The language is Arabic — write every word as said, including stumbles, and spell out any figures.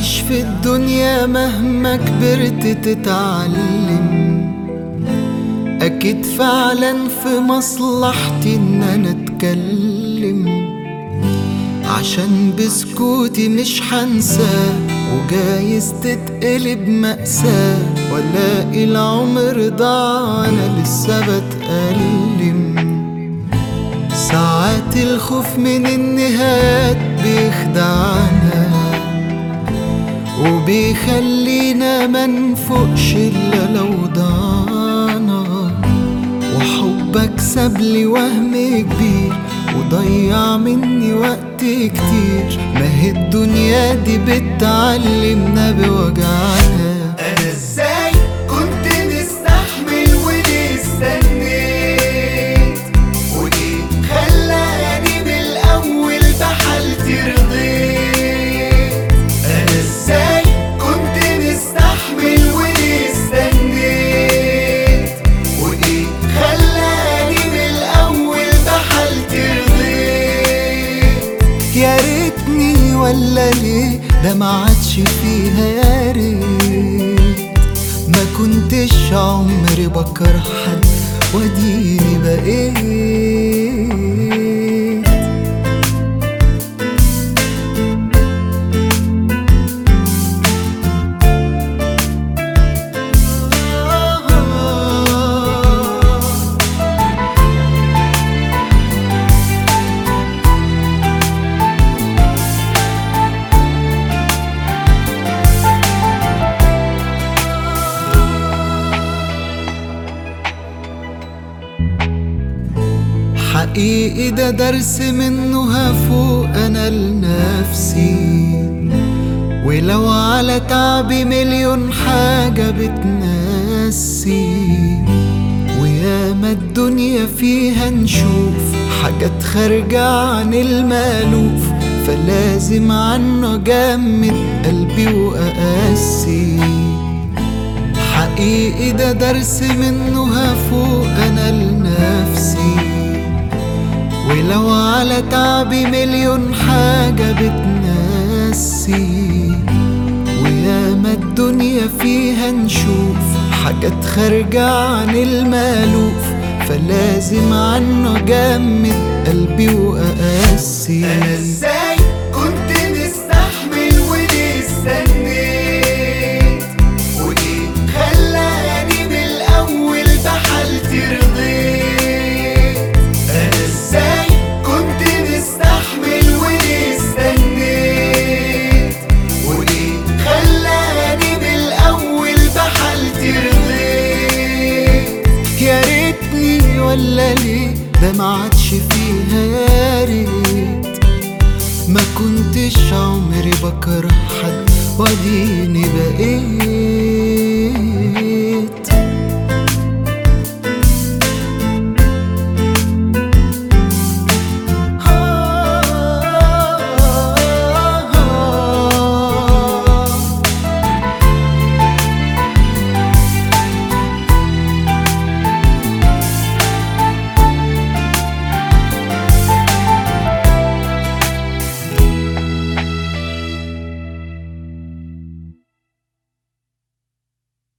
تعيش في الدنيا مهما كبرت تتعلم. أكيد فعلا في مصلحتي إن أنا أتكلم، عشان بسكوتي مش حنساه، وجايز تتقلب مأساة، ولاقي العمر ضاع أنا لسه بتألم. ساعات الخوف من النهايات بيخدعنا، وبيخلينا منفوقش إلا لو ضعنا. وحبك سابلي وهم كبير، وضيع مني وقت كتير. ما هي الدنيا دي بتعلمنا بوجعنا. أنا إزاي كنت مستحمل وليه استنيت، وليه خلاني من الأول بحالتي رضيت. أنا إزاي كنت مستحمل وليه استنيت، وليه خلاني من الأول بحالتي رضيت. يا ريتني ولا ليه ده ما عادش فيها يا ريت. ما كنتش عمري بكره حد واديني بقيت. حقيقي ده درس منه هفوق أنا لنفسي، ولو على تعبي مليون حاجة بتنسي. وياما الدنيا فيها نشوف حاجات خارجة عن المألوف، فلازم عنه أجمد قلبي وأقاسي. حقيقي ده درس منه هفوق أنا لنفسي، ولو على تعبي مليون حاجة بتنسي. وياما الدنيا فيها نشوف حاجات خارجة عن المألوف، فلازم عنه أجمد قلبي وأقاسي. أنا إزاي كنت مستحمل وليه استنيت، وليه خلاني من الأول بحالتي رضيت. أنا إزاي كنت مستحمل وليه استنيت، وليه خلاني من الأول بحالتي رضيت. يا ريتني ولا ليه ده ما عادش فيها يا ريت. ما كنتش عمري بكره حد واديني بقيت.